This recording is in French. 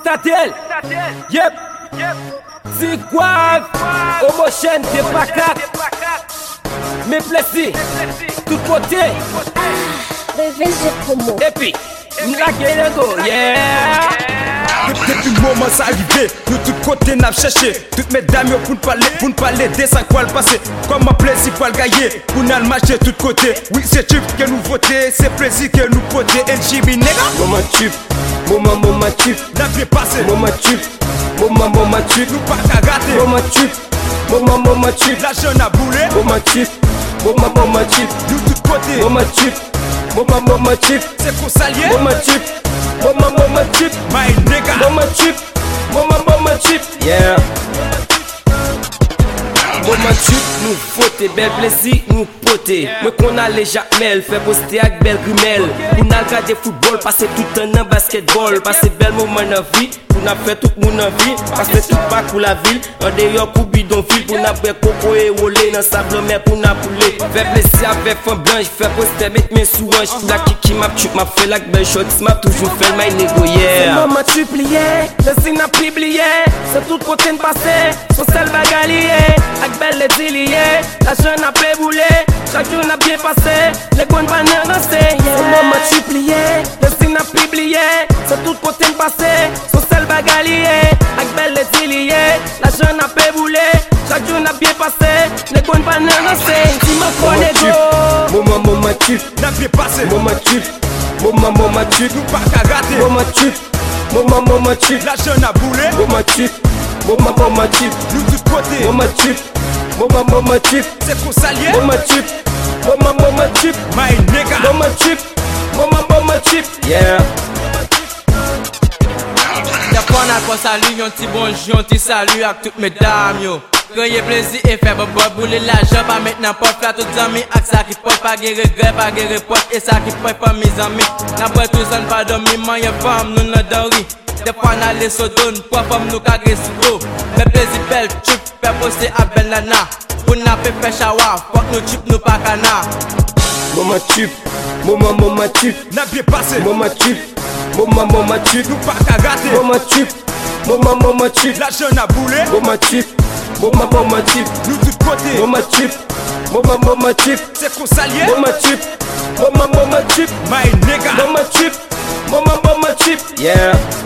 Statel, yep, si guave, homogène, t'es pas quatre, mais blessé, tout côté, et puis, m'la go, yeah. Depuis le moment ça arrivé, nous tous côtés n'a cherché. Toutes mes dames pour ne pas l'aider sans quoi le passer. Comme un plaisir pour le gagner, pour nous le marcher tous côtés. Oui c'est tube que nous voter, c'est plaisir que nous voter. NGB nègre. Moment tube, moment tube, n'a bien passé. moment tube, moment tube, nous pas qu'à rater. moment tube, moment tube, la jeune a boulé. moment tube, moment tube, nous tous côtés. moment tube, moment tube, c'est qu'on s'allier. moment tube, moment tube, My nigga. moment tube, moment tube, yeah. Moment tube, nous voter, bel plaisir, nous poter. Moi qu'on a les Jacmel, fait poster avec belle grimelle. On a regardé football, passer tout un an basketball. Passer bel moment dans la vie, on a fait tout le monde en vie. Passer tout pas pour la ville, en dehors pour bidonville. Pour n'a pas coco et roller dans sable mer pour n'a pouler. Fait plaisir avec femme blanche, fait poster mettre mes sous-hanches. La kiki m'a tué, m'a fait la belle shot, m'a toujours fait le my nego, yeah. Maman tu plié, le signe n'a publié. C'est tout côté de passé, son sel va galier. Belle les diliers, la jeune a péboulé, chaque jour n'a bien passé, les bonnes bananes dansées. Maman tu plié, le signe n'a publié, c'est tout côté de passé, son sel va galier. Avec belle les diliers, la jeune a péboulé, chaque jour n'a bien passé, les bonnes bananes dansées. Si ma connaît go, moment tu, n'a bien passé. moment tu, moment tu, nous pas qu'à rater. moment tu, moment tu, la jeune a boulé. moment tu, moment tu, nous tous côtés. moment tu. Moment tube, c'est qu'on s'allier. moment tube, moment tube, My nigga. moment tube, moment tube, yeah. Y'a pas n'a pas salut, yon ti bonjour, yon ti salut à toutes mes dames yo. Quand y'a plaisir et fait bon bouler l'argent, pas maintenant pas faire tout amis, ak ça qui peut pas guérir regret, pas guérir pote et ça qui peut pas mes amis. N'a pas tout ça pas dormir, man y'a femme nous n'a dormi. Des fois on a les sodons, pour femme nous qu'a grésido. Mais plaisir belle, tu fais poster à belle nana. Pour n'a pas fait chawa, fuck nous chip nous pas cana. Moment tube, moment tube, n'a bien passé. moment tube, moment tube, nous pas qu'à rater. moment tube, moment tube, la jeune a boulé. moment tube, moment tube, nous tous côtés. moment tube, moment tube, c'est qu'on s'allier. moment tube, moment tube, My nigga. moment tube, moment tube, yeah.